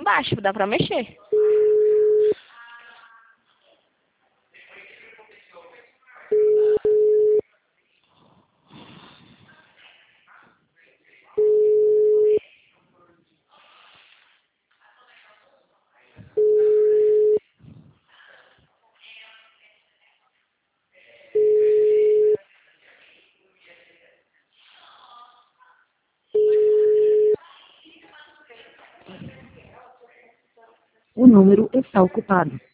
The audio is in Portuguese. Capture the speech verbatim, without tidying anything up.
embaixo, dá pra mexer. O número está ocupado.